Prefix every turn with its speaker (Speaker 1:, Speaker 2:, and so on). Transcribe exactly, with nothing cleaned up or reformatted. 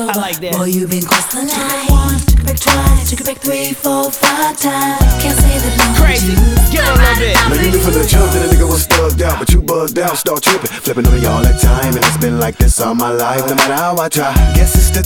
Speaker 1: over.
Speaker 2: I like that.
Speaker 1: Boy, you been crossed the line. Took it back once, took it back twice, took it back three, four, five times. Can't say that no.
Speaker 2: Crazy. Get on a little bit.
Speaker 3: Now you knew from the jump that a nigga was thugged out, but you bugged out, start tripping, flipping on me all that time, and it's been like this all my life. No matter how I try, guess it's the